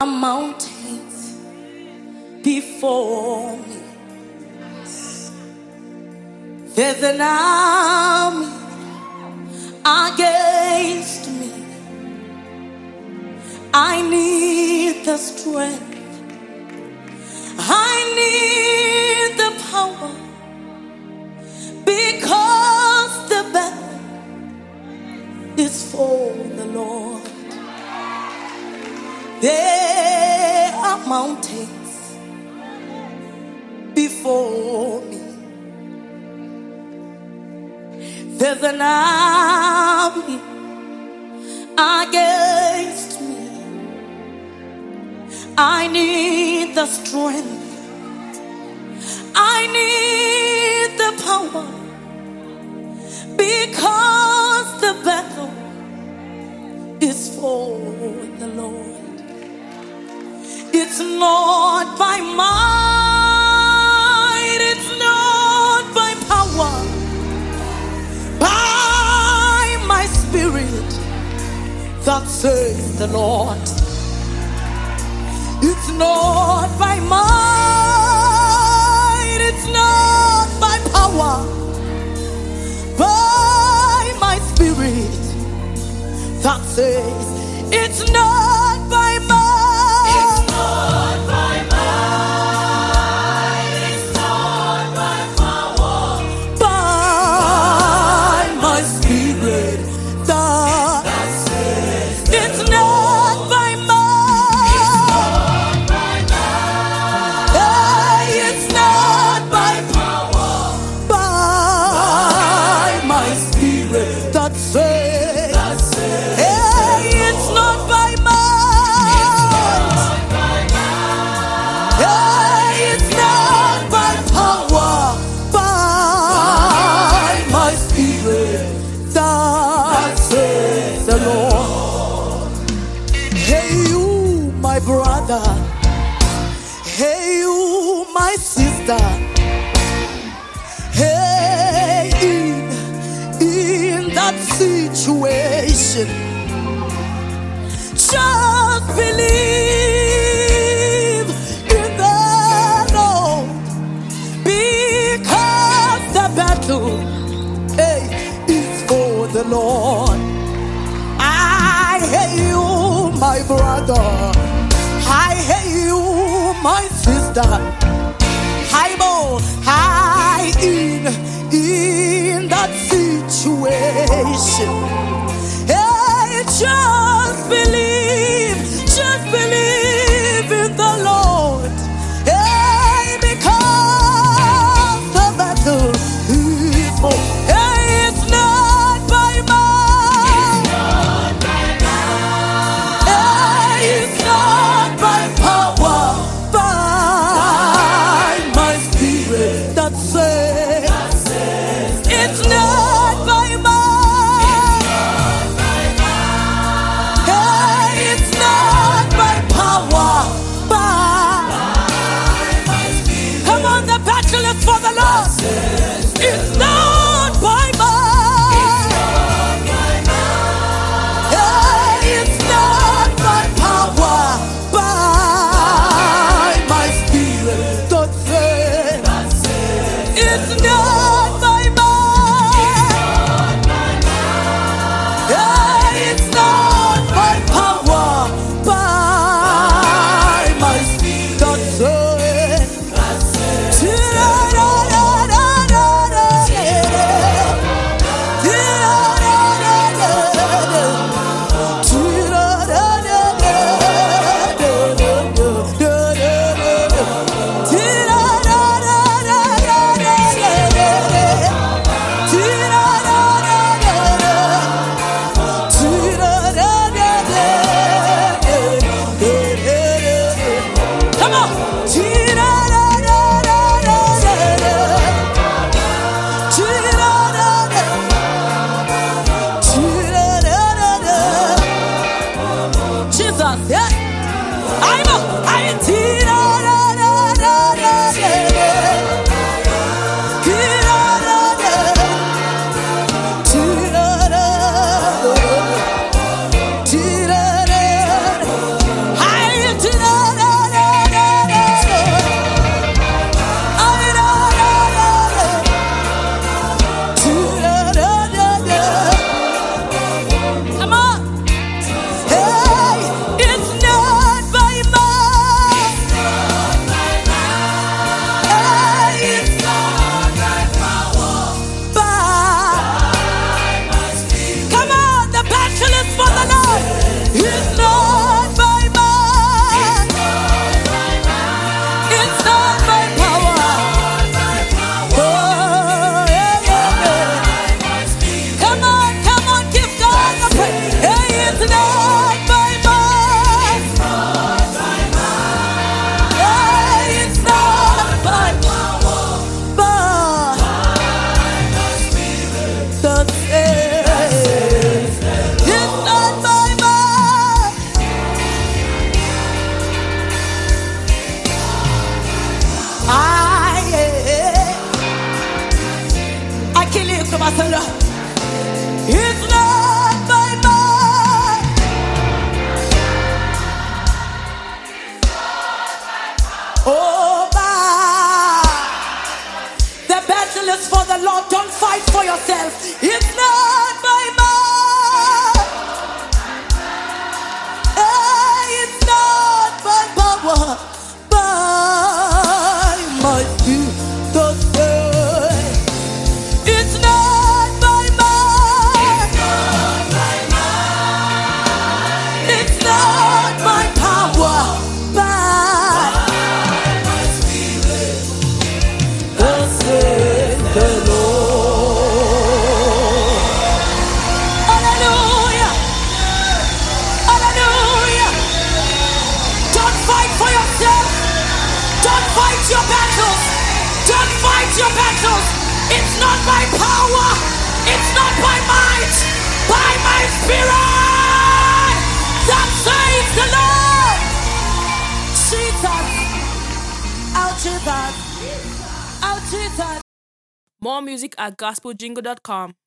Mountains before me. There's an army against me. I need the strength. I need the power, because the battle is for the Lord. There are mountains before me. There's an army against me. I need the strength. I need the power, because the battle is for the Lord. It's not by might, it's not by power, by my spirit, that says the Lord. It's not by might, it's not by power, by my spirit, that says it's not by might. Brother, hey you, my sister, hey, in that situation, just believe in the Lord, because the battle, hey, is for the Lord. I hear you, my brother. I hear you, my sister. Hi, in that situation. Hey, just believe in the Lord. Hey, because the battle is for. Hey, it's not by might. Hey, it's not by power, by my spirit, that says it's not by might. Hey, zealous for the Lord, don't fight for yourself. It's not by might. It's not by power, by my spirit. It's not by might. It's not by power, by my spirit. Thus saith the Lord. Hallelujah. Hallelujah. Don't fight for yourself. Don't fight your battles. Don't fight your battles. It's not by power. It's not by might. By my spirit. That says the Lord. Jesus. Out Jesus. Out Jesus. More music at gospeljingle.com.